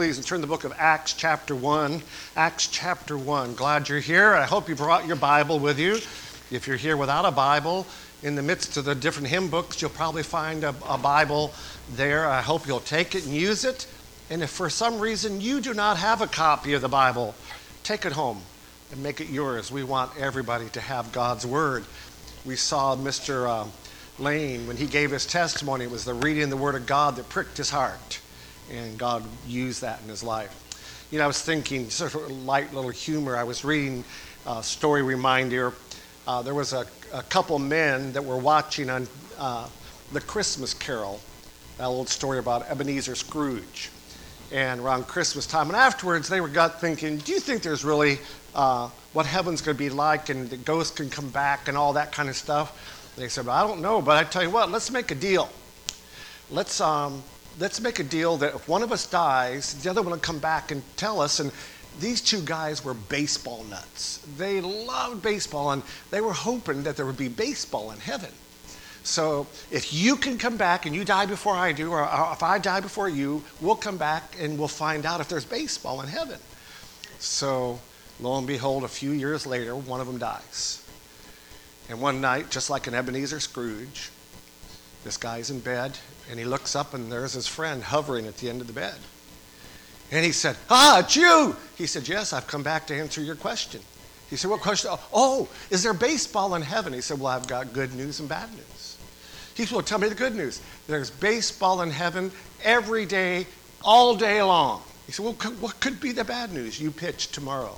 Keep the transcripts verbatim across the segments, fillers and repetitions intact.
Please, and turn the book of Acts chapter one. Acts chapter one. Glad you're here. I hope you brought your Bible with you. If you're here without a Bible, in the midst of the different hymn books, you'll probably find a, a Bible there. I hope you'll take it and use it. And if for some reason you do not have a copy of the Bible, take it home and make it yours. We want everybody to have God's Word. We saw Mister Uh, Lane, when he gave his testimony, it was the reading of the Word of God that pricked his heart. And God used that in his life. You know, I was thinking, sort of light little humor. I was reading a story reminder. Uh, there was a, a couple men that were watching on uh, the Christmas Carol, that old story about Ebenezer Scrooge. And around Christmas time, and afterwards they were got thinking, do you think there's really uh, what heaven's going to be like, and the ghosts can come back and all that kind of stuff? They said, well, I don't know, but I tell you what, let's make a deal. Let's um, let's make a deal that if one of us dies, the other one will come back and tell us. And these two guys were baseball nuts. They loved baseball, and they were hoping that there would be baseball in heaven. So if you can come back and you die before I do, or if I die before you, we'll come back and we'll find out if there's baseball in heaven. So lo and behold, a few years later, one of them dies. And one night, just like an Ebenezer Scrooge, this guy's in bed, and he looks up, and there's his friend hovering at the end of the bed. And he said, ah, it's you. He said, yes, I've come back to answer your question. He said, what question? Oh, is there baseball in heaven? He said, well, I've got good news and bad news. He said, well, tell me the good news. There's baseball in heaven every day, all day long. He said, well, what could be the bad news? You pitch tomorrow.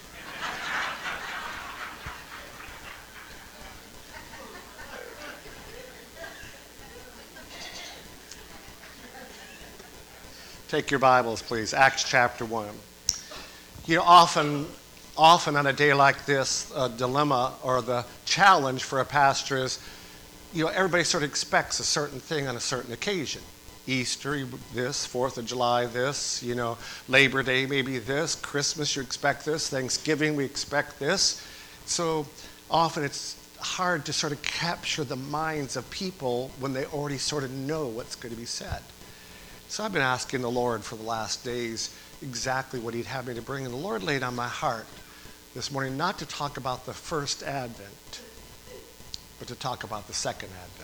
Take your Bibles, please. Acts chapter one. You know, often, often on a day like this, a dilemma or the challenge for a pastor is, you know, everybody sort of expects a certain thing on a certain occasion. Easter, this, Fourth of July, this, you know, Labor Day, maybe this, Christmas, you expect this, Thanksgiving, we expect this. So often it's hard to sort of capture the minds of people when they already sort of know what's going to be said. So I've been asking the Lord for the last days exactly what he'd have me to bring. And the Lord laid on my heart this morning not to talk about the first Advent, but to talk about the second Advent.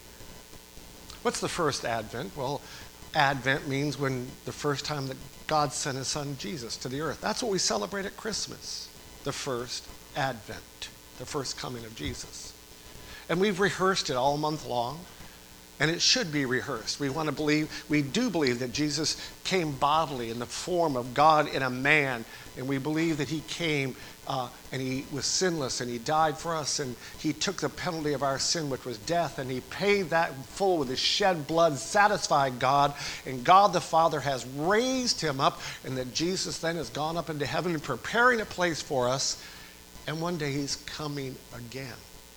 What's the first Advent? Well, Advent means when the first time that God sent his son Jesus to the earth. That's what we celebrate at Christmas, the first Advent, the first coming of Jesus. And we've rehearsed it all month long. And it should be rehearsed. We want to believe, we do believe that Jesus came bodily in the form of God in a man. And we believe that he came uh, and he was sinless and he died for us. And he took the penalty of our sin, which was death. And he paid that in full with his shed blood, satisfied God. And God the Father has raised him up. And that Jesus then has gone up into heaven and preparing a place for us. And one day he's coming again.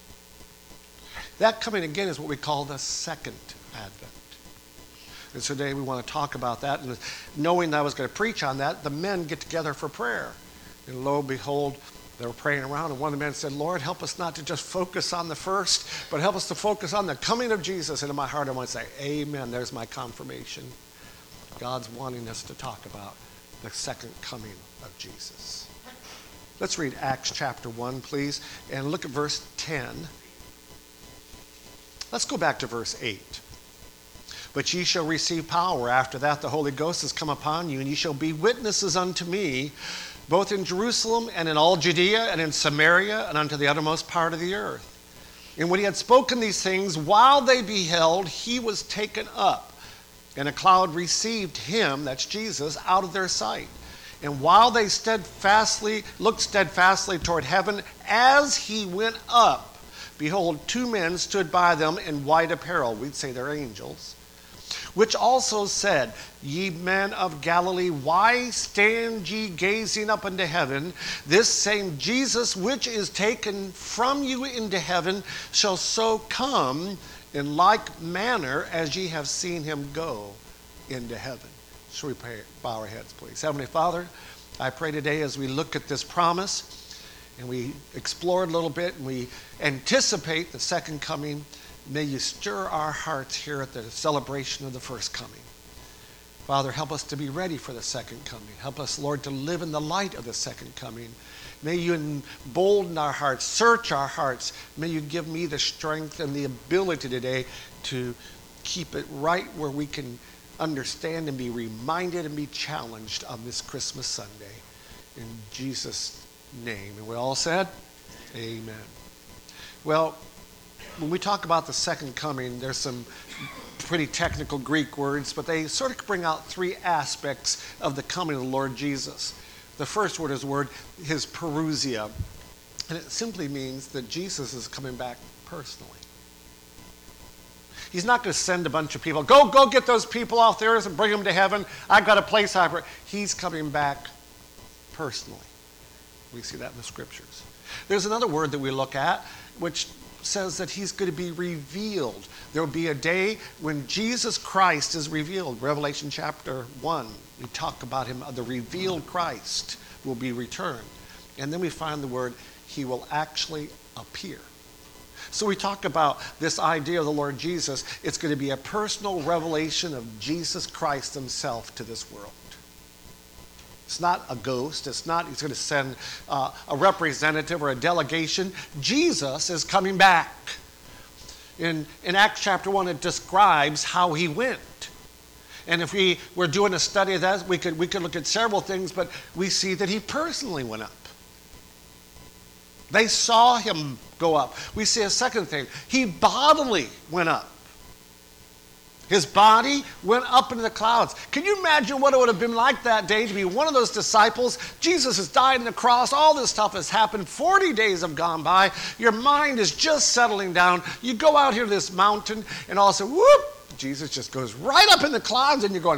That coming again is what we call the second Advent. And so today we want to talk about that. And knowing that I was going to preach on that, the men get together for prayer. And lo and behold, they were praying around, and one of the men said, Lord, help us not to just focus on the first, but help us to focus on the coming of Jesus. And in my heart I want to say, amen, there's my confirmation. God's wanting us to talk about the second coming of Jesus. Let's read Acts chapter one, please, and look at verse ten. Let's go back to verse eight. But ye shall receive power. After that the Holy Ghost has come upon you, and ye shall be witnesses unto me, both in Jerusalem and in all Judea and in Samaria and unto the uttermost part of the earth. And when he had spoken these things, while they beheld, he was taken up, and a cloud received him, that's Jesus, out of their sight. And while they steadfastly looked steadfastly toward heaven, as he went up, behold, two men stood by them in white apparel. We'd say they're angels. Which also said, Ye men of Galilee, why stand ye gazing up into heaven? This same Jesus, which is taken from you into heaven, shall so come in like manner as ye have seen him go into heaven. Shall we pray, bow our heads, please? Heavenly Father, I pray today as we look at this promise, and we explore it a little bit, and we anticipate the second coming, may you stir our hearts here at the celebration of the first coming. Father, help us to be ready for the second coming. Help us, Lord, to live in the light of the second coming. May you embolden our hearts, search our hearts. May you give me the strength and the ability today to keep it right where we can understand and be reminded and be challenged on this Christmas Sunday. In Jesus' name. And we all said, amen. Well, when we talk about the second coming, there's some pretty technical Greek words, but they sort of bring out three aspects of the coming of the Lord Jesus. The first word is the word, his parousia, and it simply means that Jesus is coming back personally. He's not going to send a bunch of people, go, go get those people off there and bring them to heaven. I've got a place I He's coming back personally. We see that in the scriptures. There's another word that we look at, which says that he's going to be revealed. There will be a day when Jesus Christ is revealed. Revelation chapter one, we talk about him, the revealed Christ will be returned. And then we find the word, he will actually appear. So we talk about this idea of the Lord Jesus. It's going to be a personal revelation of Jesus Christ himself to this world. It's not a ghost. It's not he's going to send uh, a representative or a delegation. Jesus is coming back. In, in Acts chapter one, it describes how he went. And if we were doing a study of that, we could, we could look at several things, but we see that he personally went up. They saw him go up. We see a second thing. He bodily went up. His body went up into the clouds. Can you imagine what it would have been like that day to be one of those disciples? Jesus has died on the cross. All this stuff has happened. forty days have gone by. Your mind is just settling down. You go out here to this mountain and all of a sudden, whoop, Jesus just goes right up in the clouds and you're going,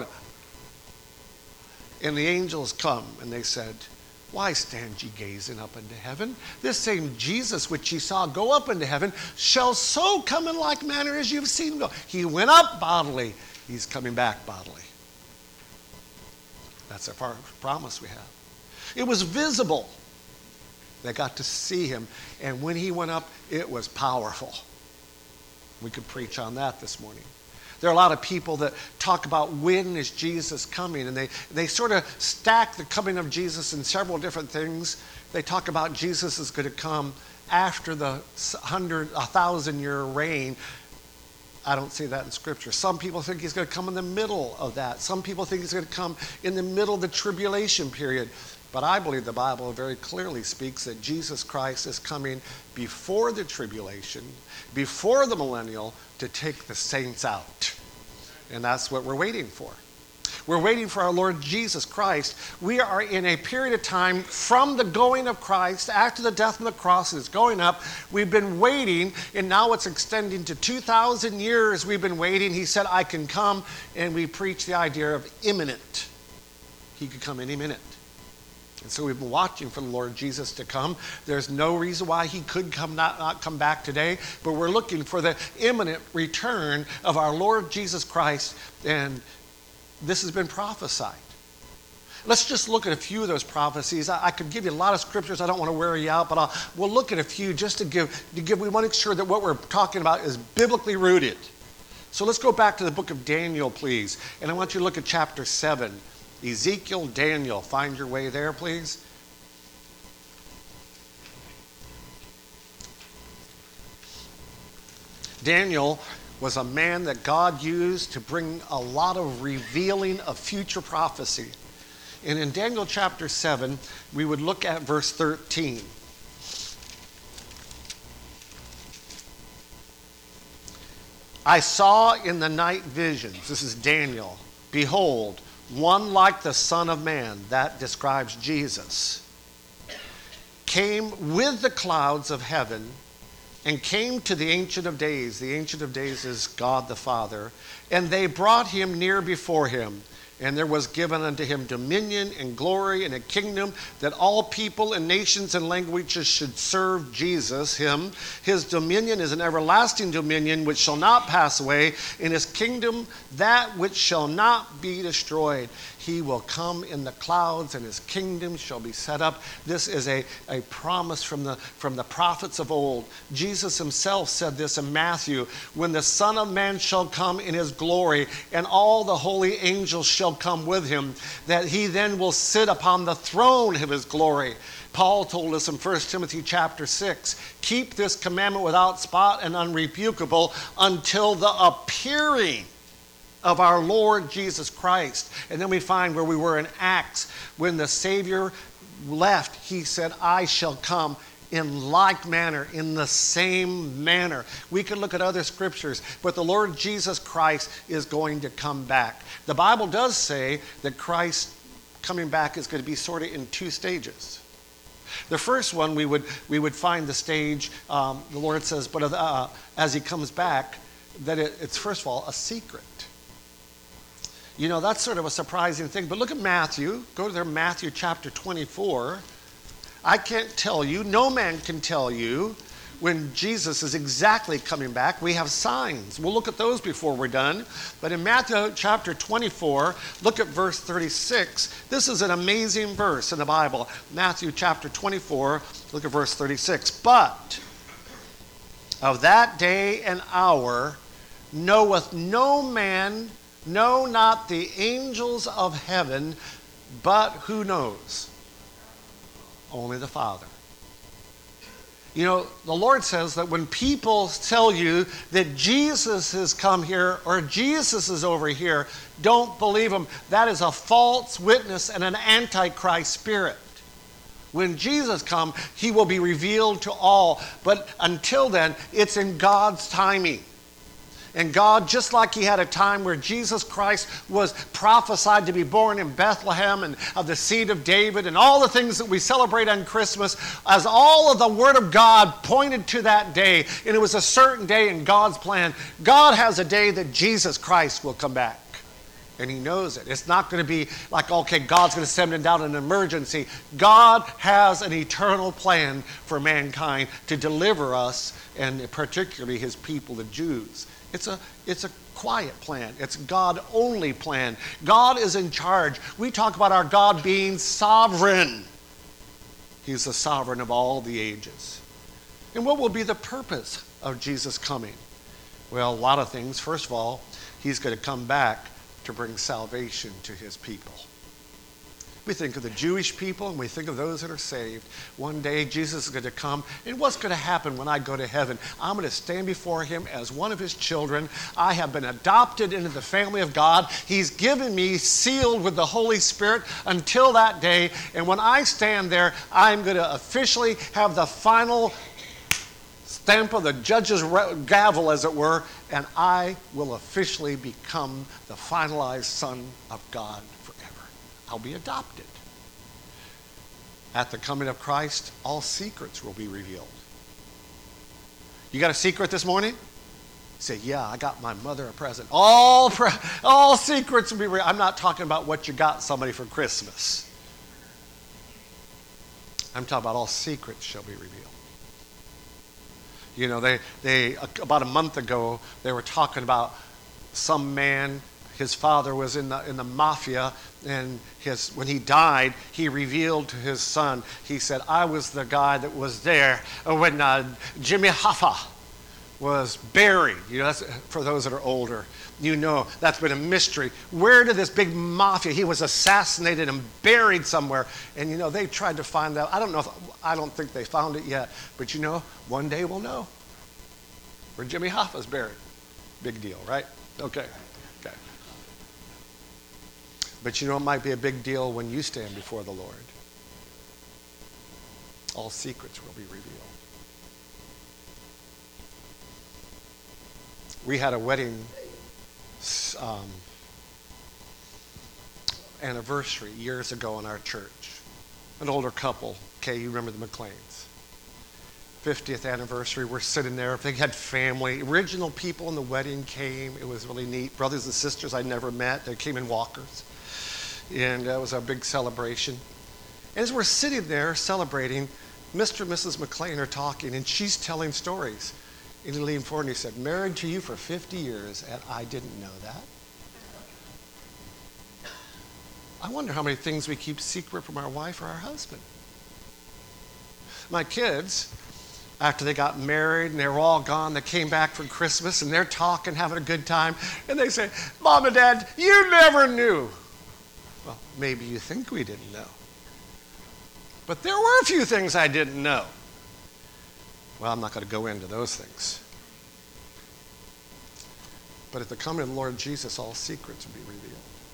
and the angels come and they said, why stand ye gazing up into heaven? This same Jesus which ye saw go up into heaven shall so come in like manner as you've seen him go. He went up bodily. He's coming back bodily. That's a promise we have. It was visible. They got to see him. And when he went up, it was powerful. We could preach on that this morning. There are a lot of people that talk about when is Jesus coming, and they, they sort of stack the coming of Jesus in several different things. They talk about Jesus is going to come after the hundred, a thousand year reign. I don't see that in Scripture. Some people think he's going to come in the middle of that. Some people think he's going to come in the middle of the tribulation period. But I believe the Bible very clearly speaks that Jesus Christ is coming before the tribulation, before the millennial, to take the saints out. And that's what we're waiting for. We're waiting for our Lord Jesus Christ. We are in a period of time from the going of Christ, after the death on the cross is going up. We've been waiting, and now it's extending to two thousand years we've been waiting. He said, I can come, and we preach the idea of imminent. He could come any minute. And so we've been watching for the Lord Jesus to come. There's no reason why he could come not, not come back today, but we're looking for the imminent return of our Lord Jesus Christ, and this has been prophesied. Let's just look at a few of those prophecies. I, I could give you a lot of scriptures. I don't want to wear you out, but I'll, we'll look at a few just to give, to give. We want to make sure that what we're talking about is biblically rooted. So let's go back to the book of Daniel, please, and I want you to look at chapter seven. Ezekiel, Daniel, find your way there, please. Daniel was a man that God used to bring a lot of revealing of future prophecy. And in Daniel chapter seven, we would look at verse thirteen. I saw in the night visions, this is Daniel, behold, one like the Son of Man, that describes Jesus, came with the clouds of heaven and came to the Ancient of Days. The Ancient of Days is God the Father. And they brought him near before him. And there was given unto him dominion and glory and a kingdom, that all people and nations and languages should serve Jesus, him. His dominion is an everlasting dominion which shall not pass away, and his kingdom that which shall not be destroyed. he will come in the clouds and his kingdom shall be set up. This is a, a promise from the, from the prophets of old. Jesus himself said this in Matthew, when the Son of Man shall come in his glory and all the holy angels shall come with him, that he then will sit upon the throne of his glory. Paul told us in First Timothy chapter six, keep this commandment without spot and unrebukable until the appearing of our Lord Jesus Christ. And then we find where we were in Acts, when the Savior left, he said, I shall come in like manner, in the same manner. We can look at other scriptures, but the Lord Jesus Christ is going to come back. The Bible does say that Christ coming back is going to be sort of in two stages. The first one, we would we would find the stage, um, the Lord says, but uh, as he comes back, that it, it's first of all a secret. You know, that's sort of a surprising thing. But look at Matthew. Go to there, Matthew chapter twenty-four. I can't tell you, no man can tell you when Jesus is exactly coming back. We have signs. We'll look at those before we're done. But in Matthew chapter twenty-four, look at verse thirty-six. This is an amazing verse in the Bible. Matthew chapter twenty-four, look at verse thirty-six. But of that day and hour knoweth no man, no, not the angels of heaven, but who knows? Only the Father. You know, the Lord says that when people tell you that Jesus has come here or Jesus is over here, don't believe them. That is a false witness and an antichrist spirit. When Jesus comes, he will be revealed to all. But until then, it's in God's timing. And God, just like he had a time where Jesus Christ was prophesied to be born in Bethlehem and of the seed of David and all the things that we celebrate on Christmas, as all of the Word of God pointed to that day, and it was a certain day in God's plan, God has a day that Jesus Christ will come back. And he knows it. It's not going to be like, okay, God's going to send him down in an emergency. God has an eternal plan for mankind to deliver us, and particularly his people, the Jews. It's a, it's a quiet plan. It's God-only plan. God is in charge. We talk about our God being sovereign. He's the sovereign of all the ages. And what will be the purpose of Jesus coming? Well, a lot of things. First of all, he's going to come back to bring salvation to his people. We think of the Jewish people and we think of those that are saved. One day Jesus is going to come, and what's going to happen when I go to heaven? I'm going to stand before him as one of his children. I have been adopted into the family of God. He's given me, sealed with the Holy Spirit until that day. And when I stand there, I'm going to officially have the final stamp of the judge's gavel, as it were, and I will officially become the finalized son of God forever. I'll be adopted. At the coming of Christ, all secrets will be revealed. You got a secret this morning? You say, yeah, I got my mother a present. All, pre- all secrets will be revealed. I'm not talking about what you got somebody for Christmas. I'm talking about all secrets shall be revealed. You know, they, they about a month ago, they were talking about some man. His father was in the in the mafia, and his when he died, he revealed to his son. He said, "I was the guy that was there when uh, Jimmy Hoffa was buried." You know, that's, for those that are older, you know that's been a mystery. Where did this big mafia? He was assassinated and buried somewhere, and you know they tried to find out. I don't know. If, I don't think they found it yet, but you know, one day we'll know where Jimmy Hoffa's buried. Big deal, right? Okay. Okay. But you know, it might be a big deal when you stand before the Lord. All secrets will be revealed. We had a wedding um, anniversary years ago in our church. An older couple. Okay, you remember the McLeans. fiftieth anniversary, we're sitting there. They had family. Original people in the wedding came. It was really neat. Brothers and sisters I never met. They came in walkers. And it was a big celebration. And as we're sitting there celebrating, Mister and Missus McLean are talking, and she's telling stories. And he leaned forward and he said, "Married to you for fifty years, and I didn't know that." I wonder how many things we keep secret from our wife or our husband. My kids, after they got married and they were all gone, they came back for Christmas and they're talking, having a good time, and they say, Mom and Dad, you never knew. Well, maybe you think we didn't know. But there were a few things I didn't know. Well, I'm not going to go into those things. But at the coming of the Lord Jesus, all secrets will be revealed.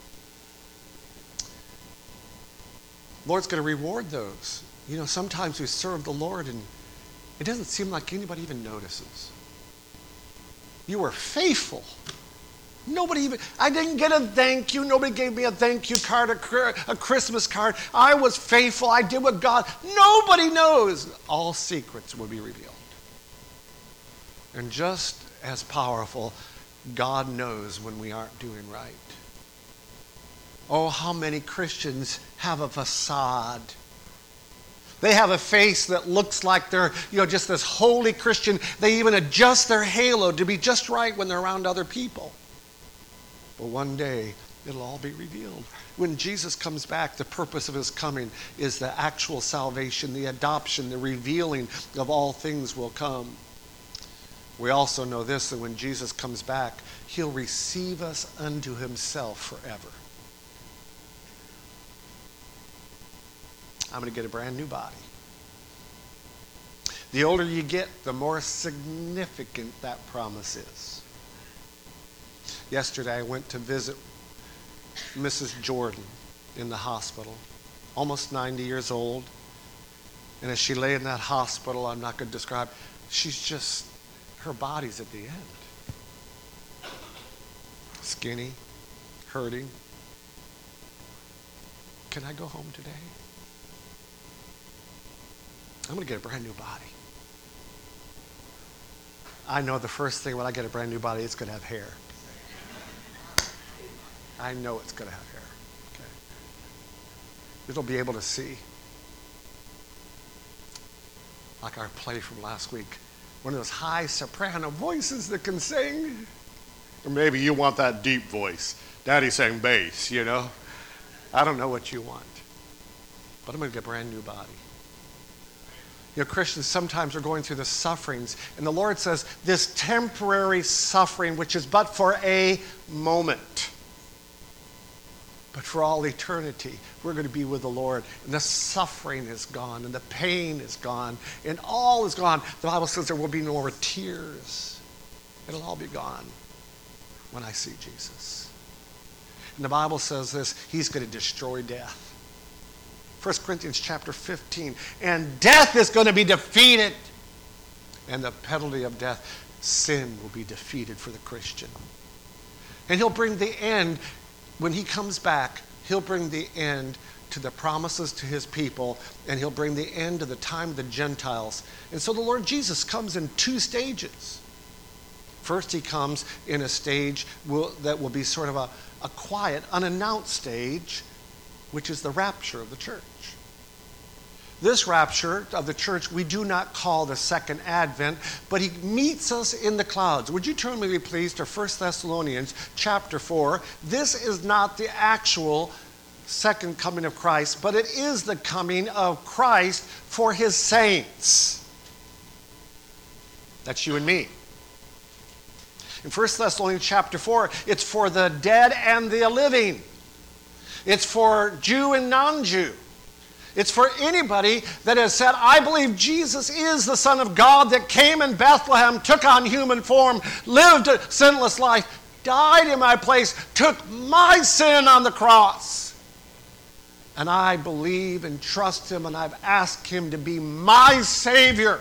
The Lord's going to reward those. You know, sometimes we serve the Lord and it doesn't seem like anybody even notices. You were faithful. Nobody even, I didn't get a thank you. Nobody gave me a thank you card, a, a Christmas card. I was faithful. I did what God, nobody knows. All secrets will be revealed. And just as powerful, God knows when we aren't doing right. Oh, how many Christians have a facade. They have a face that looks like they're, you know, just this holy Christian. They even adjust their halo to be just right when they're around other people. But one day, it'll all be revealed. When Jesus comes back, the purpose of his coming is the actual salvation, the adoption, the revealing of all things will come. We also know this, that when Jesus comes back, he'll receive us unto himself forever. I'm going to get a brand new body. The older you get, the more significant that promise is. Yesterday, I went to visit Missus Jordan in the hospital, almost ninety years old. And as she lay in that hospital, I'm not going to describe, she's just, her body's at the end. Skinny, hurting. Can I go home today? I'm going to get a brand new body. I know the first thing when I get a brand new body, it's going to have hair. I know it's going to have hair. Okay. It'll be able to see. Like our play from last week. One of those high soprano voices that can sing. Or maybe you want that deep voice. Daddy sang bass, you know. I don't know what you want. But I'm going to get a brand new body. You know, Christians sometimes are going through the sufferings, and the Lord says, this temporary suffering, which is but for a moment, but for all eternity, we're going to be with the Lord, and the suffering is gone, and the pain is gone, and all is gone. The Bible says there will be no more tears. It'll all be gone when I see Jesus. And the Bible says this, he's going to destroy death. First Corinthians chapter fifteen. And death is going to be defeated. And the penalty of death, sin, will be defeated for the Christian. And he'll bring the end, when he comes back, he'll bring the end to the promises to his people, and he'll bring the end to the time of the Gentiles. And so the Lord Jesus comes in two stages. First, he comes in a stage will, that will be sort of a, a quiet, unannounced stage, which is the rapture of the church. This rapture of the church we do not call the second advent, but he meets us in the clouds. Would you turn with me, please, to First Thessalonians chapter four. This is not the actual second coming of Christ, but it is the coming of Christ for his saints. That's you and me. In First Thessalonians chapter four, it's for the dead and the living. It's for Jew and non-Jew. It's for anybody that has said, I believe Jesus is the Son of God that came in Bethlehem, took on human form, lived a sinless life, died in my place, took my sin on the cross. And I believe and trust him, and I've asked him to be my Savior.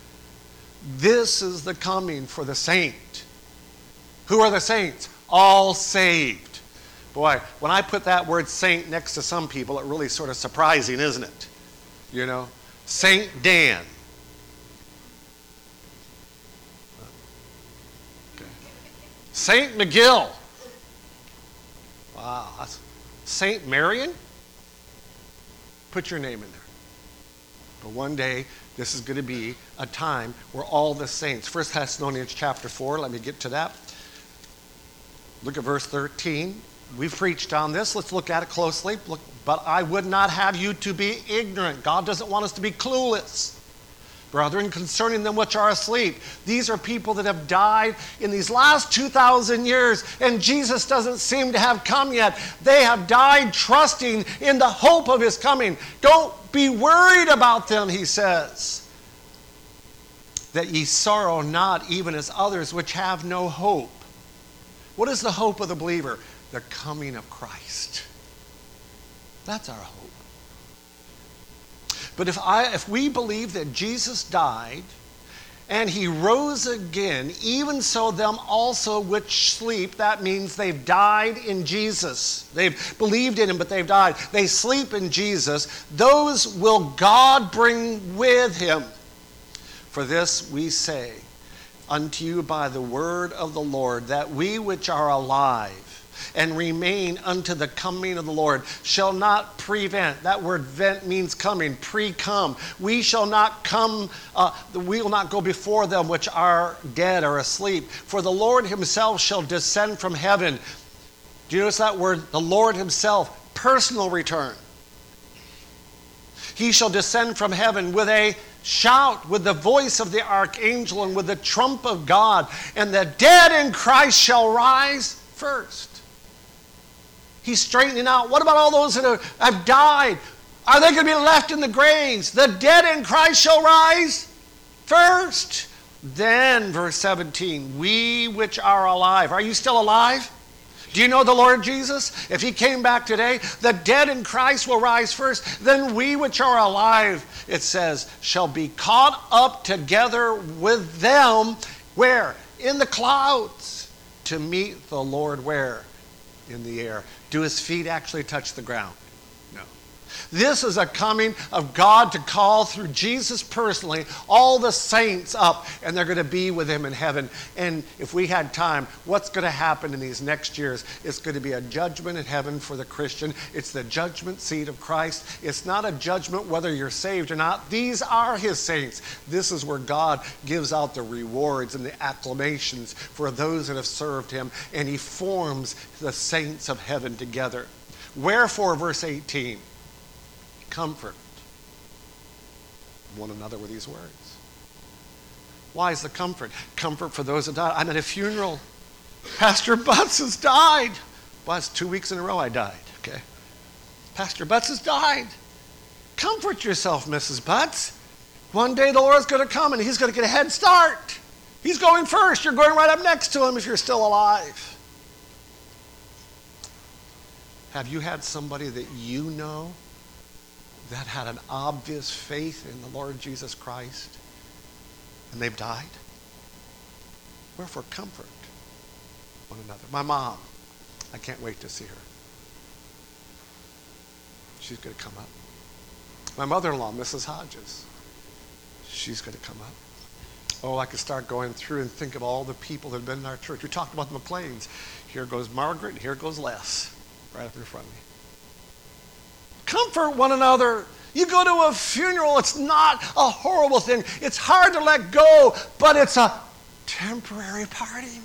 This is the coming for the saint. Who are the saints? All saved. Boy, when I put that word saint next to some people, it really sort of surprising, isn't it? You know, Saint Dan. Okay. Saint McGill. Wow. That's Saint Marion? Put your name in there. But one day, this is going to be a time where all the saints, First Thessalonians chapter four, let me get to that. Look at verse thirteen. We've preached on this. Let's look at it closely. Look, but I would not have you to be ignorant. God doesn't want us to be clueless. Brethren, concerning them which are asleep. These are people that have died in these last two thousand years, and Jesus doesn't seem to have come yet. They have died trusting in the hope of his coming. Don't be worried about them, he says. That ye sorrow not, even as others which have no hope. What is the hope of the believer? The coming of Christ. That's our hope. But if I, if we believe that Jesus died and he rose again, even so them also which sleep, that means they've died in Jesus. They've believed in him, but they've died. They sleep in Jesus. Those will God bring with him. For this we say unto you by the word of the Lord, that we which are alive and remain unto the coming of the Lord shall not prevent. That word vent means coming, pre-come. We shall not come, uh, we will not go before them which are dead or asleep. For the Lord himself shall descend from heaven. Do you notice that word? The Lord himself, personal return. He shall descend from heaven with a shout, with the voice of the archangel, and with the trump of God, and the dead in Christ shall rise first. He's straightening out. What about all those that have, have died? Are they going to be left in the graves? The dead in Christ shall rise first. Then, verse seventeen, we which are alive. Are you still alive? Do you know the Lord Jesus? If he came back today, the dead in Christ will rise first. Then we which are alive, it says, shall be caught up together with them. Where? In the clouds. To meet the Lord where? In the air. Do his feet actually touch the ground? No. This is a coming of God to call through Jesus personally all the saints up, and they're going to be with him in heaven. And if we had time, what's going to happen in these next years? It's going to be a judgment in heaven for the Christian. It's the judgment seat of Christ. It's not a judgment whether you're saved or not. These are his saints. This is where God gives out the rewards and the acclamations for those that have served him, and he forms the saints of heaven together. Wherefore, verse eighteen, comfort one another with these words. Why is the comfort? Comfort for those that died. I'm at a funeral. Pastor Butts has died. Well, it's two weeks in a row I died, okay? Pastor Butts has died. Comfort yourself, Missus Butts. One day the Lord's going to come and he's going to get a head start. He's going first. You're going right up next to him if you're still alive. Have you had somebody that you know that had an obvious faith in the Lord Jesus Christ and they've died? Wherefore comfort one another. My mom, I can't wait to see her. She's going to come up. My mother-in-law, Missus Hodges, she's going to come up. Oh, I could start going through and think of all the people that have been in our church. We talked about the McLeans. Here goes Margaret, and here goes Les, right up in front of me. Comfort one another. You go to a funeral, it's not a horrible thing. It's hard to let go, but it's a temporary parting.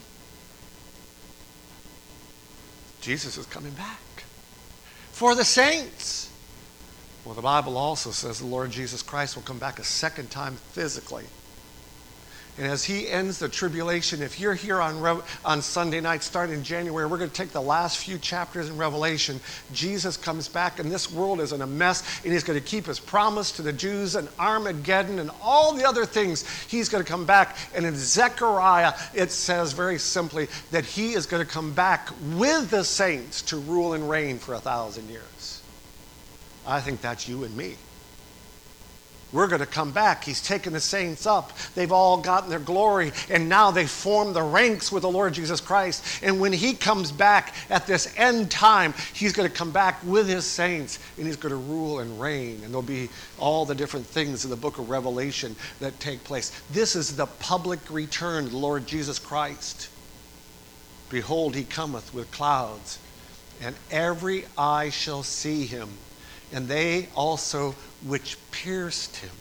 Jesus is coming back for the saints. Well, the Bible also says the Lord Jesus Christ will come back a second time physically. And as he ends the tribulation, if you're here on, Re- on Sunday night, starting in January, we're going to take the last few chapters in Revelation. Jesus comes back, and this world is in a mess, and he's going to keep his promise to the Jews and Armageddon and all the other things. He's going to come back. And in Zechariah, it says very simply that he is going to come back with the saints to rule and reign for a thousand years. I think that's you and me. We're going to come back. He's taken the saints up. They've all gotten their glory, and now they form the ranks with the Lord Jesus Christ. And when he comes back at this end time, he's going to come back with his saints, and he's going to rule and reign. And there'll be all the different things in the book of Revelation that take place. This is the public return of the Lord Jesus Christ. Behold, he cometh with clouds, and every eye shall see him, and they also which pierced him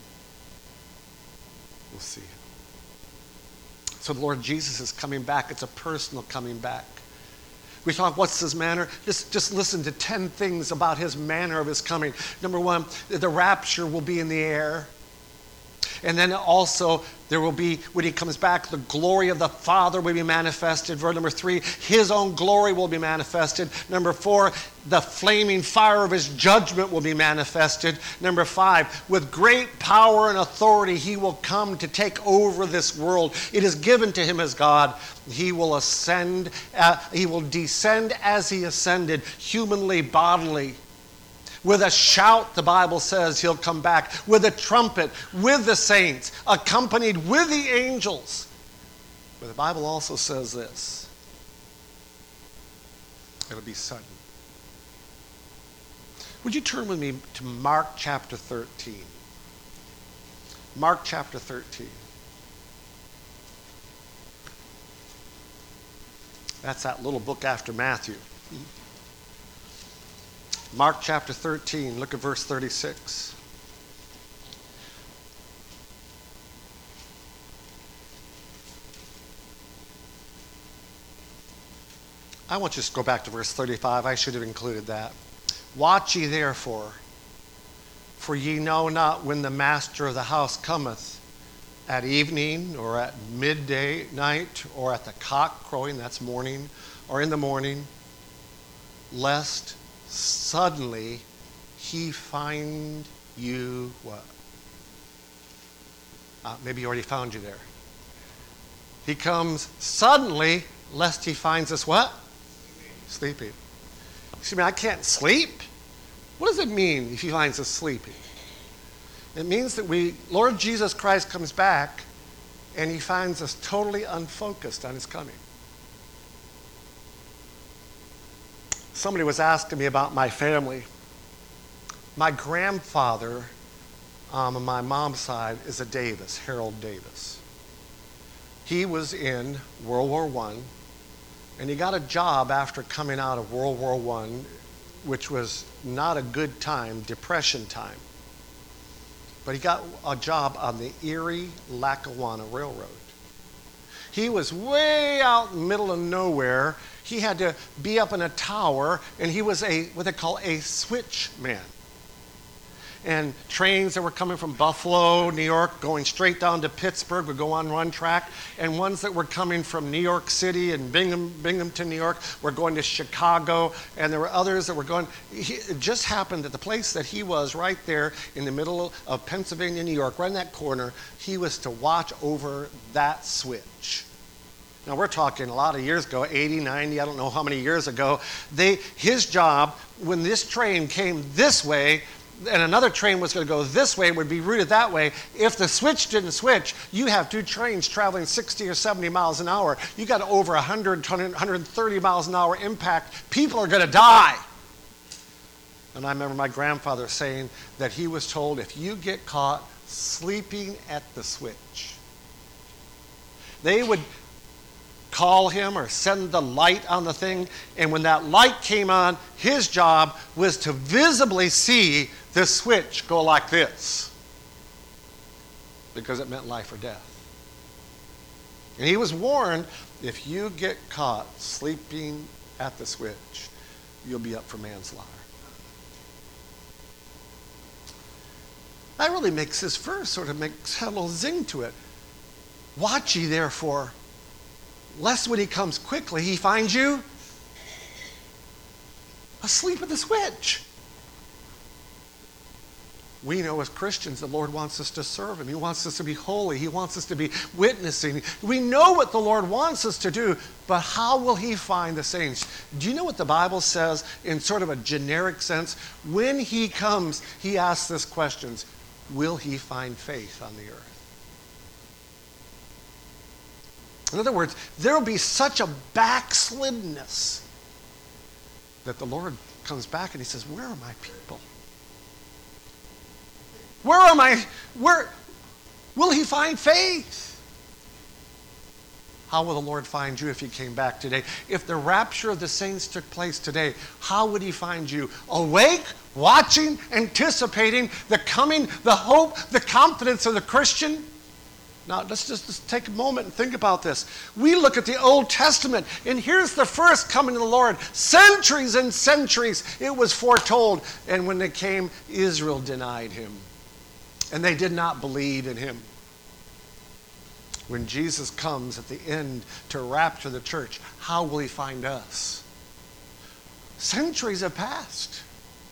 will see him. So the Lord Jesus is coming back. It's a personal coming back. We talk, what's his manner? Just, just listen to ten things about his manner of his coming. Number one, the rapture will be in the air. And then also, there will be, when he comes back, the glory of the Father will be manifested. Verse number three, his own glory will be manifested. Number four, the flaming fire of his judgment will be manifested. Number five, with great power and authority, he will come to take over this world. It is given to him as God. He will ascend, uh, he will descend as he ascended, humanly, bodily. With a shout, the Bible says he'll come back. With a trumpet, with the saints, accompanied with the angels. But the Bible also says this. It'll be sudden. Would you turn with me to Mark chapter thirteen? Mark chapter thirteen. That's that little book after Matthew. Mark chapter thirteen, look at verse thirty-six. I want you to go back to verse thirty-five. I should have included that. Watch ye therefore, for ye know not when the master of the house cometh, at evening, or at midday night, or at the cock crowing, that's morning, or in the morning, lest suddenly he find you what? Uh, maybe he already found you there. He comes suddenly, lest he finds us what? Sleeping. See, man, I can't sleep. What does it mean if he finds us sleeping? It means that we, Lord Jesus Christ comes back and he finds us totally unfocused on his coming. Somebody was asking me about my family. My grandfather um, on my mom's side is a Davis, Harold Davis. He was in World War One, and he got a job after coming out of World War One, which was not a good time, Depression time. But he got a job on the Erie-Lackawanna Railroad. He was way out in the middle of nowhere. He had to be up in a tower, and he was a what they call a switchman. And trains that were coming from Buffalo, New York, going straight down to Pittsburgh would go on one track, and ones that were coming from New York City and Bingham, Binghamton, New York, were going to Chicago, and there were others that were going. He, it just happened that the place that he was right there in the middle of Pennsylvania, New York, right in that corner, he was to watch over that switch. Now, we're talking a lot of years ago, eighty, ninety, I don't know how many years ago. They, his job, when this train came this way, and another train was going to go this way, would be routed that way. If the switch didn't switch, you have two trains traveling sixty or seventy miles an hour. You got over one hundred, one hundred thirty miles an hour impact. People are going to die. And I remember my grandfather saying that he was told, if you get caught sleeping at the switch, they would call him or send the light on the thing, and when that light came on, his job was to visibly see the switch go like this, because it meant life or death. And he was warned, if you get caught sleeping at the switch, you'll be up for manslaughter. That really makes this verse sort of makes a little zing to it. Watch ye therefore, lest when he comes quickly, he finds you asleep at the switch. We know as Christians the Lord wants us to serve him. He wants us to be holy. He wants us to be witnessing. We know what the Lord wants us to do, but how will he find the saints? Do you know what the Bible says in sort of a generic sense? When he comes, he asks this question, will he find faith on the earth? In other words, there will be such a backslidness that the Lord comes back and he says, where are my people? Where are my, where, will he find faith? How will the Lord find you if he came back today? If the rapture of the saints took place today, how would he find you? Awake, watching, anticipating the coming, the hope, the confidence of the Christian? Now, let's just, just take a moment and think about this. We look at the Old Testament, and here's the first coming of the Lord. Centuries and centuries it was foretold. And when they came, Israel denied him. And they did not believe in him. When Jesus comes at the end to rapture the church, how will he find us? Centuries have passed.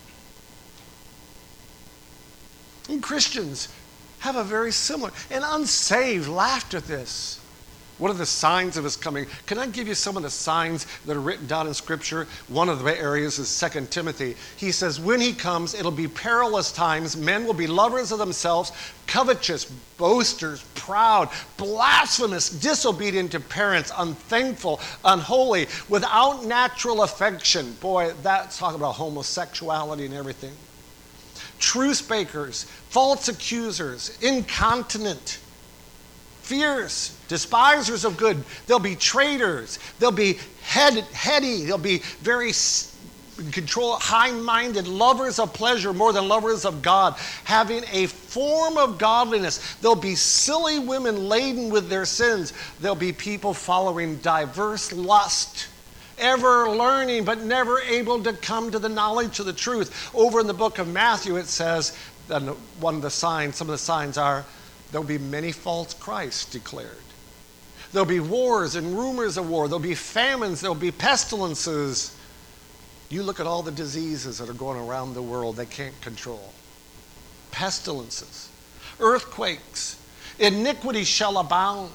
And Christians have a very similar, and unsaved laughed at this. What are the signs of his coming? Can I give you some of the signs that are written down in Scripture? One of the areas is Second Timothy. He says, when he comes, it'll be perilous times. Men will be lovers of themselves, covetous, boasters, proud, blasphemous, disobedient to parents, unthankful, unholy, without natural affection. Boy, that's talking about homosexuality and everything. Truce breakers, false accusers, incontinent, fierce, despisers of good. They'll be traitors. They'll be head, heady. They'll be very control, high-minded, lovers of pleasure more than lovers of God, having a form of godliness. There'll be silly women laden with their sins. There'll be people following diverse lust, ever learning but never able to come to the knowledge of the truth. Over in the book of Matthew it says, that one of the signs, some of the signs are, there'll be many false Christs declared. There'll be wars and rumors of war. There'll be famines. There'll be pestilences. You look at all the diseases that are going around the world they can't control. Pestilences, earthquakes, iniquity shall abound.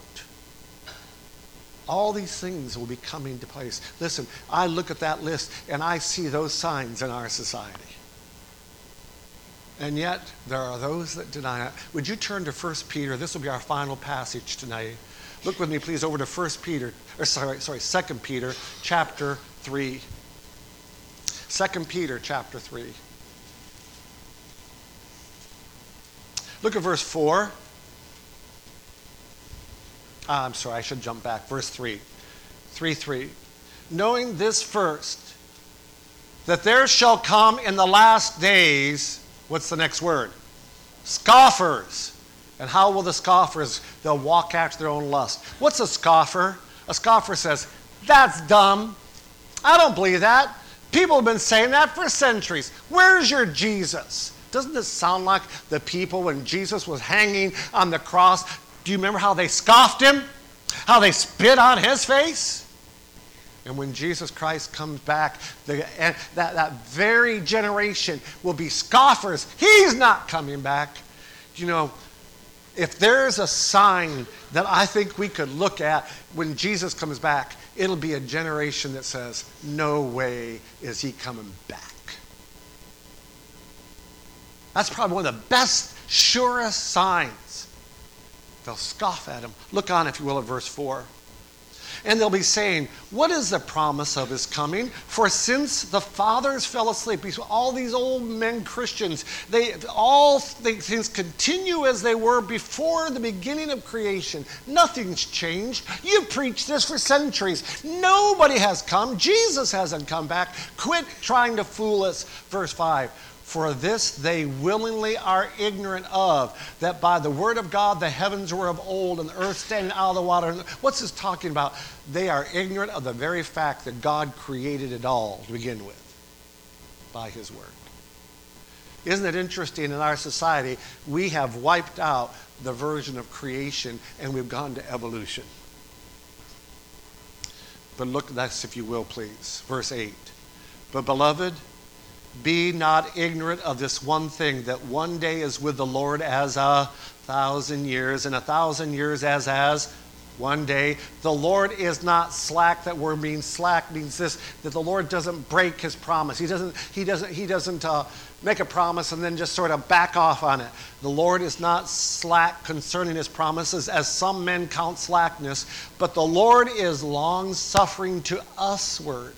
All these things will be coming to place. Listen, I look at that list and I see those signs in our society. And yet, there are those that deny it. Would you turn to First Peter? This will be our final passage tonight. Look with me, please, over to First Peter, or sorry, sorry, Second Peter, chapter three. Second Peter, chapter three. Look at verse four. Ah, I'm sorry, I should jump back. Verse three. three three. Knowing this first, that there shall come in the last days, what's the next word? Scoffers. And how will the scoffers? They'll walk after their own lust. What's a scoffer? A scoffer says, that's dumb. I don't believe that. People have been saying that for centuries. Where's your Jesus? Doesn't this sound like the people when Jesus was hanging on the cross? Do you remember how they scoffed him? How they spit on his face? And when Jesus Christ comes back, the, and that, that very generation will be scoffers. He's not coming back. You know, if there's a sign that I think we could look at when Jesus comes back, it'll be a generation that says, no way is he coming back. That's probably one of the best, surest signs. They'll scoff at him. Look on, if you will, at verse four. And they'll be saying, what is the promise of his coming? For since the fathers fell asleep, all these old men Christians, they all things continue as they were before the beginning of creation. Nothing's changed. You've preached this for centuries. Nobody has come. Jesus hasn't come back. Quit trying to fool us. Verse five. For this they willingly are ignorant of, that by the word of God the heavens were of old, and the earth standing out of the water. What's this talking about? They are ignorant of the very fact that God created it all to begin with by his word. Isn't it interesting, in our society, we have wiped out the version of creation and we've gone to evolution. But look at this, if you will, please. Verse eight. But beloved, be not ignorant of this one thing, that one day is with the Lord as a thousand years, and a thousand years as as one day. The Lord is not slack. That word means slack means this, that the Lord doesn't break his promise. He doesn't, he doesn't, he doesn't uh, make a promise and then just sort of back off on it. The Lord is not slack concerning his promises, as some men count slackness, but the Lord is long-suffering to usward,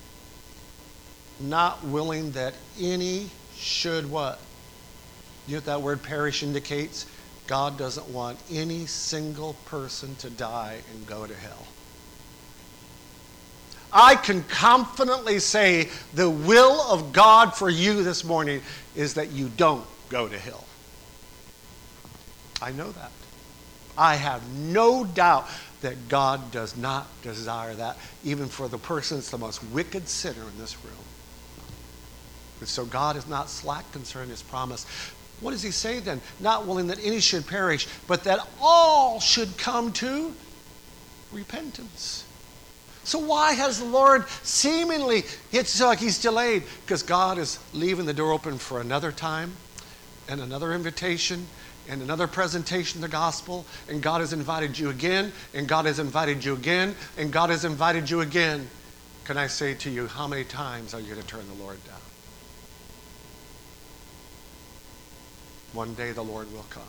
not willing that any should what? You know what that word perish indicates? God doesn't want any single person to die and go to hell. I can confidently say the will of God for you this morning is that you don't go to hell. I know that. I have no doubt that God does not desire that, even for the person that's the most wicked sinner in this room. And so God is not slack concerning his promise. What does he say then? Not willing that any should perish, but that all should come to repentance. So why has the Lord seemingly, it's like he's delayed? Because God is leaving the door open for another time and another invitation and another presentation of the gospel. And God has invited you again, and God has invited you again, and God has invited you again. Can I say to you, how many times are you going to turn the Lord down? One day the Lord will come.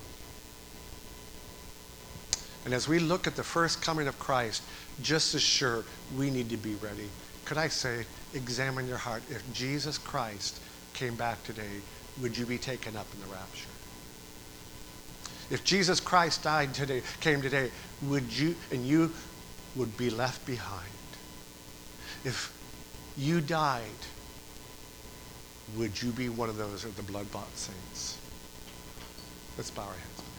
And as we look at the first coming of Christ, just as sure we need to be ready. Could I say, examine your heart. If Jesus Christ came back today, would you be taken up in the rapture? If Jesus Christ died today, came today, would you, and you would be left behind? If you died, would you be one of those of the blood-bought saints? Let's bow our heads.